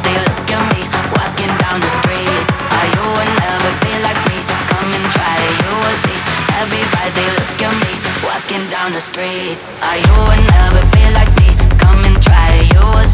Everybody look at me, walking down the street. You will never be like me, come and try, you will see. Everybody look at me, walking down the street. You will never be like me, come and try, you will